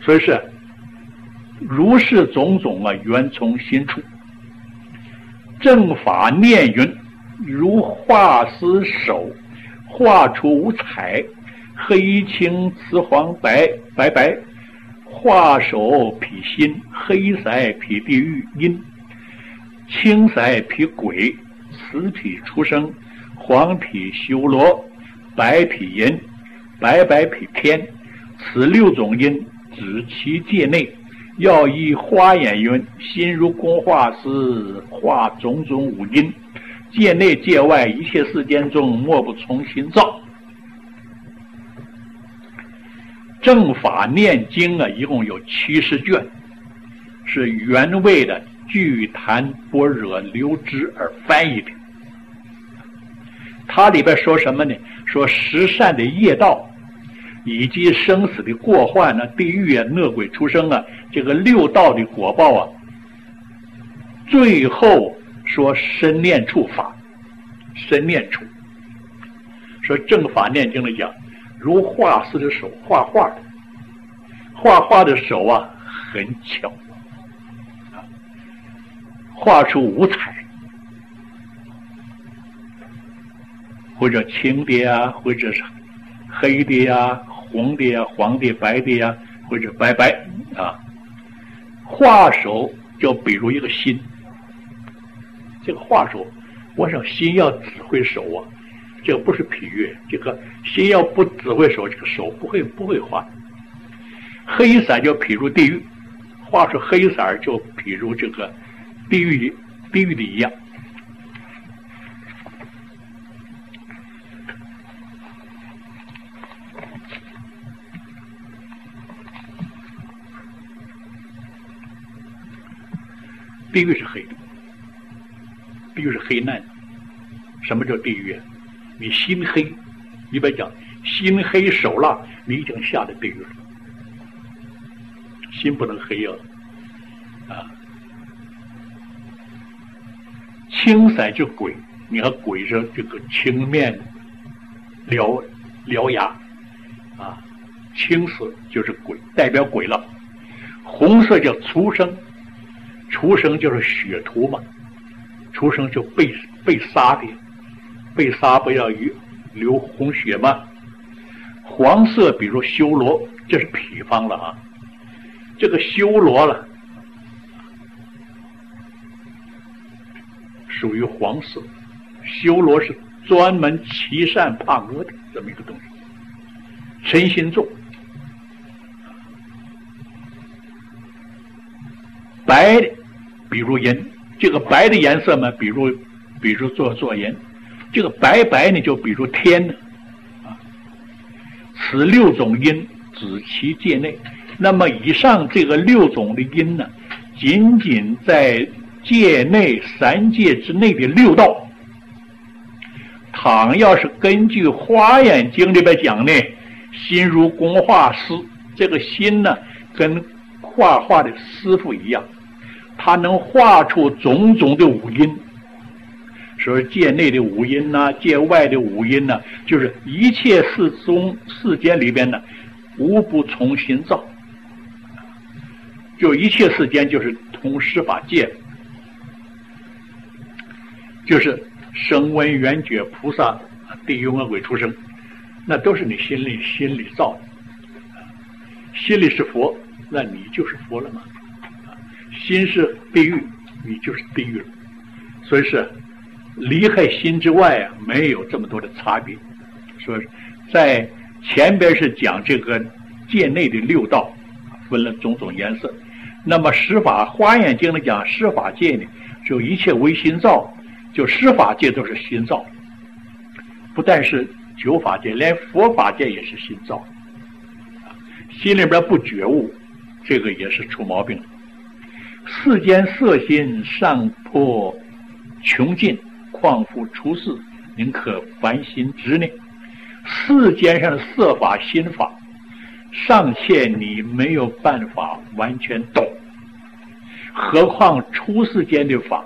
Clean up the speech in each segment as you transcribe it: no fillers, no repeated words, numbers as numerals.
所以是如是种种啊，缘从心出。正法念云：如画师手，画出五彩，黑青紫黄白，白白。画手披心，黑色披地狱阴，青色披鬼，紫披出生，黄披修罗，白披淫，白白披天。此六种因，指其界内。要依花眼云：心如工画师，画种种五阴，界内界外一切世间中，莫不从心造。正法念经啊，一共有70卷，是原味的聚坛般若流支而翻译的。它里边说什么呢？说十善的业道，以及生死的过患呢，地狱啊、恶鬼出生啊，这个六道的果报啊，最后说身念处法，身念处。说正法念经里讲，如画师的手画画的，画画的手啊很巧啊，画出五彩，或者青的呀，或者是黑的呀、红的呀、黄的、白的呀，或者白白啊。画手就比如一个心，这个画手，我想心要指挥手啊，这个不是比喻，这个心要不指挥手，这个手不会画。黑色就比如地狱，画出黑色就比如这个地狱的一样。地狱是黑的，地狱是黑暗的。什么叫地狱啊？你心黑，一般讲心黑手辣，你已经下了地狱了。心不能黑啊！青色就鬼，你看鬼是这个青面獠牙啊，青色就是鬼，代表鬼了。红色叫畜生，畜生就是血屠嘛，畜生就被杀的，被杀不要流红血吗？黄色比如修罗，这是比方了啊。这个修罗了，属于黄色。修罗是专门欺善怕恶的这么一个东西，嗔心重。白的比如银，这个白的颜色嘛，比如做银，这个白白呢就比如天呢啊。此六种因，指其界内。那么以上这个六种的因呢，仅仅在界内三界之内的六道。倘要是根据《华严经》里边讲呢，心如工画师，这个心呢跟画画的师傅一样，他能画出种种的五音。所以界内的五音呐，界外的五音呐，就是一切世间里边呢，无不从心造。就一切世间就是同十法界，就是声闻缘觉菩萨地狱恶鬼出生，那都是你心里造的。心里是佛，那你就是佛了嘛。心是地狱，你就是地狱了。所以是离开心之外啊，没有这么多的差别。所以在前边是讲这个界内的六道，分了种种颜色。那么十法华严经里讲十法界呢，就一切为心造，就十法界都是心造，不但是九法界，连佛法界也是心造。心里边不觉悟，这个也是出毛病。世间色心上破穷尽，况复出世，宁可凡心执呢？世间上的色法心法尚且你没有办法完全懂，何况出世间的法，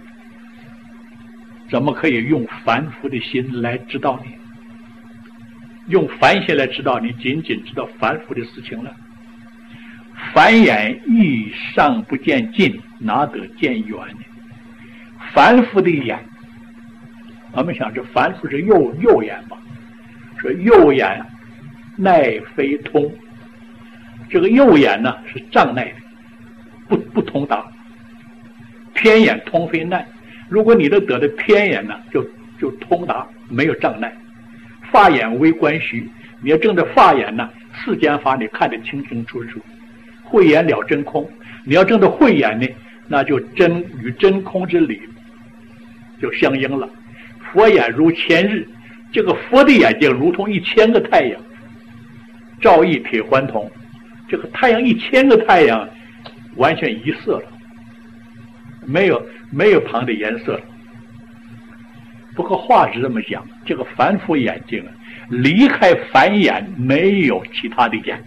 怎么可以用凡夫的心来知道你？用凡心来知道你，仅仅知道凡夫的事情了。 凡眼亦尚不见尽，哪得见远呢？凡夫的眼，我们想这凡夫是右眼吧？说右眼奈非通，这个右眼呢是障碍的，不通达。偏眼通非难，如果你得的偏眼呢，就通达，没有障碍。法眼为观虚，你要证的法眼呢，世间法你看得清清楚楚。慧眼了真空，你要证的慧眼呢，那就与真空之理就相应了。佛眼如千日，这个佛的眼睛如同1000个太阳，照一铁环铜。这个太阳1000个太阳完全一色了，没有旁的颜色了。不过话是这么讲，这个凡夫眼睛啊，离开凡眼没有其他的眼，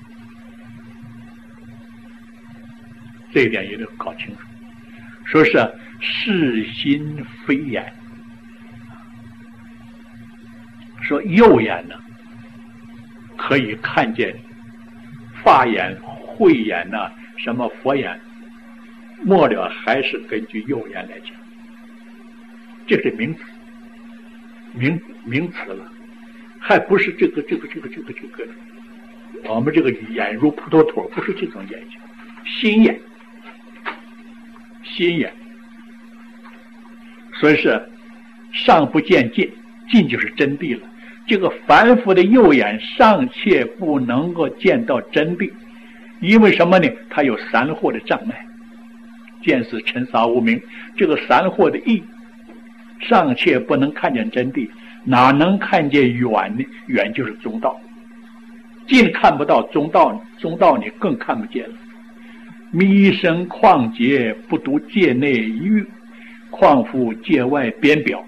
这一点也得搞清楚。说是视心非眼，说右眼呢可以看见法眼、慧眼呐、什么佛眼，末了还是根据右眼来讲，这是名词，名词了，还不是这个，我们这个眼如葡萄腿，不是这种眼睛，心眼，所以是尚不见尽，尽就是真谛了。这个凡夫的右眼尚且不能够见到真谛，因为什么呢？他有三惑的障碍，见思尘沙无明，这个三惑的意尚且不能看见真谛，哪能看见远呢？远就是中道，近看不到中道你更看不见了。迷生旷劫，不独界内欲，况复界外边表。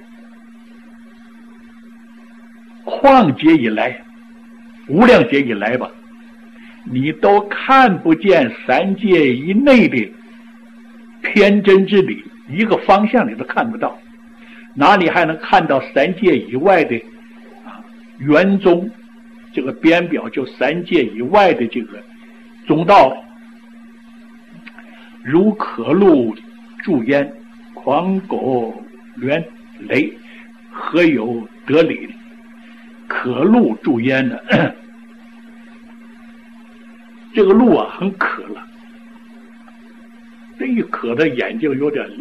旷劫以来，无量劫以来吧，你都看不见三界以内的偏真之理，一个方向你都看不到，哪里还能看到三界以外的圆宗？这个边表就三界以外的这个中道。如可露注焉，狂狗连雷，何有得理？可露注焉呢？这个露啊，很渴了，这一渴的眼睛有点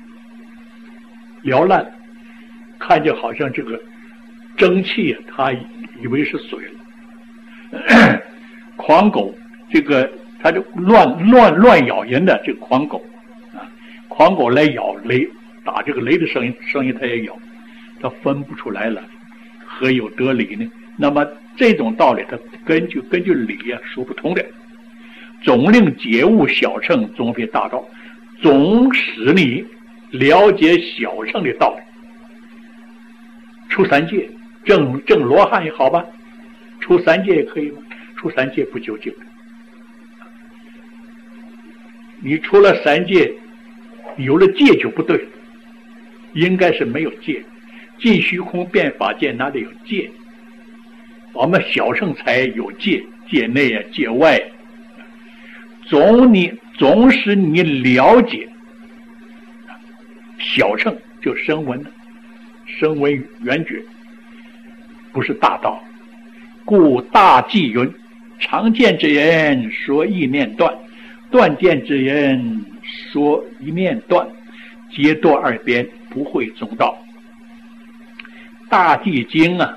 缭乱，看见好像这个蒸汽，他以为是水了。狂狗，这个他就乱咬人的这个狂狗啊，狂狗来咬雷，打这个雷的声音他也咬，他分不出来了，何有得理呢？那么这种道理，他根据理啊说不通的。总令解悟小乘，总非大道，总使你了解小乘的道理。出三界，正罗汉也好吧，出三界也可以吗？出三界不究竟的。你出了三界，有了界就不对了，应该是没有界。尽虚空变法界哪里有界？我们小乘才有界，界内啊，界外。总使你了解小乘就声闻缘觉，不是大道。故大记云：常见之人说意念断，断见之人说一念断，皆堕二边，不会中道。大记经啊，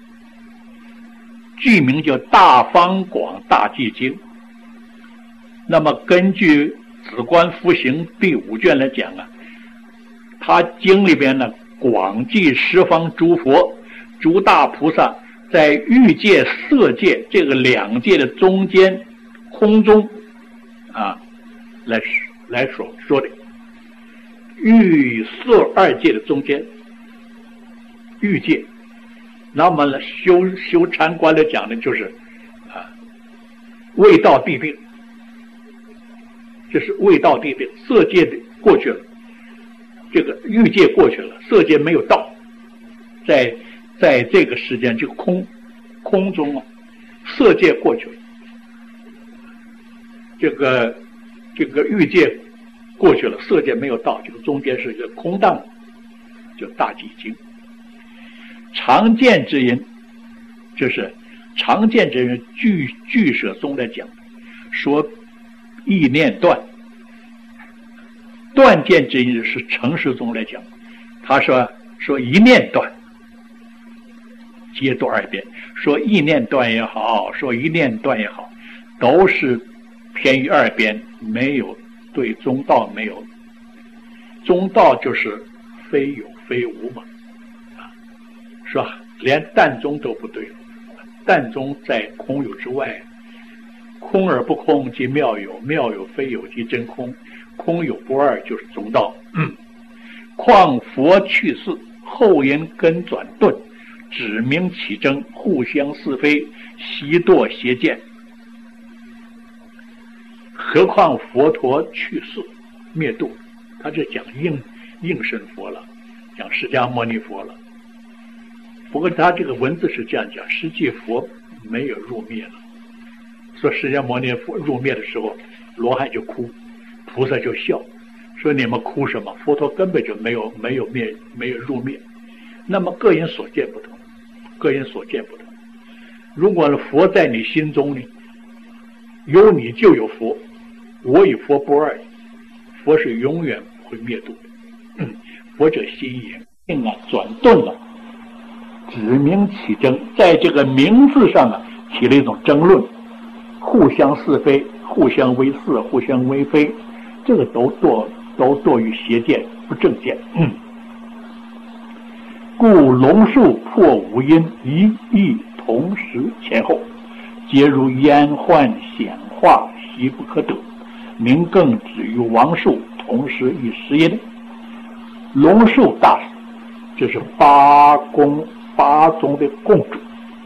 剧名叫《大方广大记经》。那么根据《止观复行》第5卷来讲啊，它经里边呢，广记十方诸佛、诸大菩萨在欲界、色界这个两界的中间空中啊，来说的。欲色二界的中间，欲界。那么呢，修禅观来讲呢，就是未到地定。这是未到地定，色界的过去了，这个欲界过去了，色界没有到，在这个时间，这个空中啊，色界过去了， 这个欲界过去了，色界没有到，这个中间是一个空荡，就大寂静。常见之因，就是常见之因，俱舍宗来讲，说意念断。断见之因是成实宗来讲，他说一念断，皆多二边，说意念断也好，说一念断也好，都是偏于二边，没有对中道没有。中道就是非有非无嘛，是吧？连淡中都不对，淡中在空有之外，空而不空即妙有，妙有非有即真空，空有不二就是中道。况佛去世，后因根转顿，指明起争，互相是非，习堕邪见。何况佛陀去世灭度，他这讲应身佛了，讲释迦牟尼佛了。不过他这个文字是这样讲，实际佛没有入灭了。说释迦牟尼佛入灭的时候，罗汉就哭，菩萨就笑，说你们哭什么？佛陀根本就没有入灭。那么各人所见不同，各人所见不同。如果佛在你心中呢，有你就有佛，我与佛不二，佛是永远不会灭度的。佛者心也，命转顿了，指明起争，在这个名字上起了一种争论，互相是非，互相为是，互相为非，这个都堕于邪见，不正见。故龙树破五阴，一意同时前后，皆如烟幻显化，习不可得。名更止于王树，同时以十音。龙树大师，这是八宗的共主，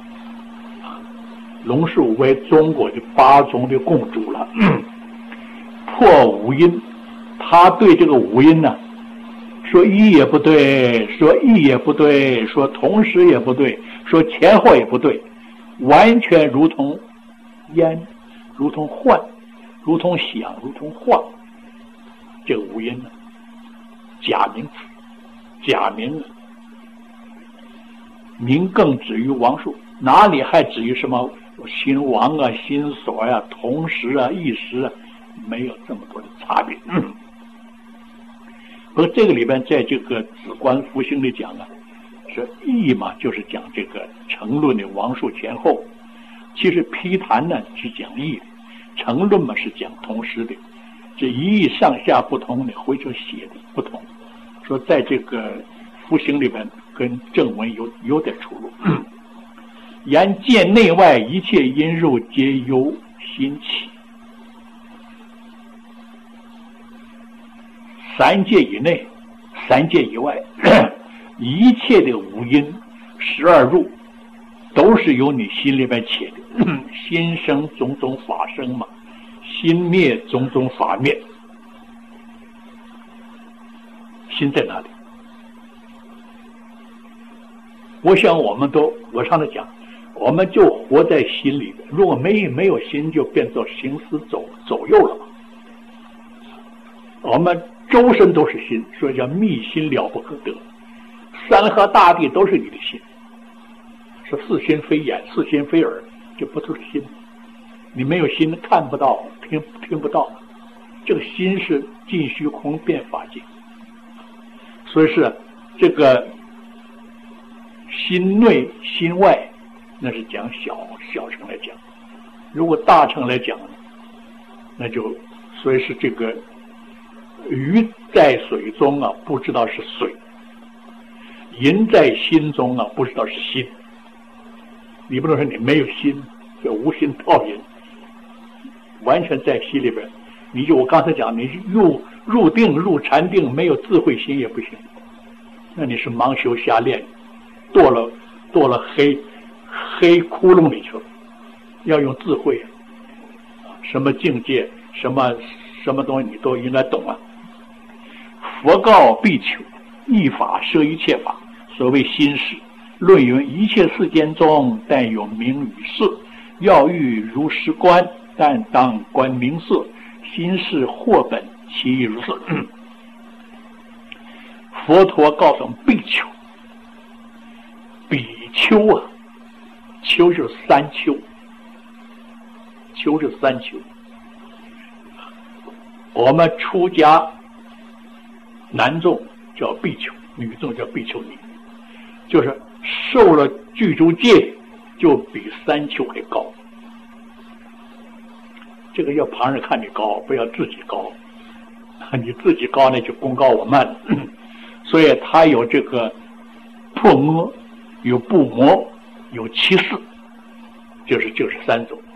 龙树为中国的八宗的共主了。破五音，他对这个五音呢，说一也不对，说一也不对，说同时也不对，说前后也不对，完全如同烟，如同幻，如同想，如同化。这个五音呢，假名词，假名名更止于王数，哪里还止于什么心王啊、心所啊、同时啊、一时啊，没有这么多的差别。不过这个里边在这个止观复兴里讲啊，说义嘛，就是讲这个成论的王数前后。其实批谈呢是讲义的，成论嘛是讲同时的。这一义上下不同的，回头写的不同。说在这个复兴里边跟正文有点出入。言见内外一切因入皆由心起。三界以内，三界以外，一切的五阴12入都是由你心里边起的。心生种种法生嘛，心灭种种法灭。心在哪里？我想我上次讲，我们就活在心里边，如果没有心，就变作行尸走肉了。我们周身都是心，所以叫密心了不可得。山河大地都是你的心。说似心非眼，似心非耳，这不都是心？你没有心，看不到，听不到。这个心是尽虚空变法界。所以是这个心内心外，那是讲小乘来讲。如果大乘来讲，那就所以是这个鱼在水中啊，不知道是水；银在心中啊，不知道是心。你不能说你没有心，这无心道人，完全在心里边。你就我刚才讲，你入定入禅定，没有智慧心也不行，那你是盲修瞎练，堕了黑窟窿里去了。要用智慧，什么境界，什么东西你都应该懂啊。佛告必求，一法摄一切法，所谓心事。论云：一切世间中，但有名与事，要欲如实观， 但当观名色，心是货本，其意如是。佛陀告诉比丘，比丘啊，丘就是三丘，丘是三丘。我们出家男众叫比丘，女众叫比丘尼，就是受了具足戒就比三丘还高。这个要旁人看你高，不要自己高。你自己高呢，就功高我慢。所以他有这个破魔，有不魔，有七事，就是三种。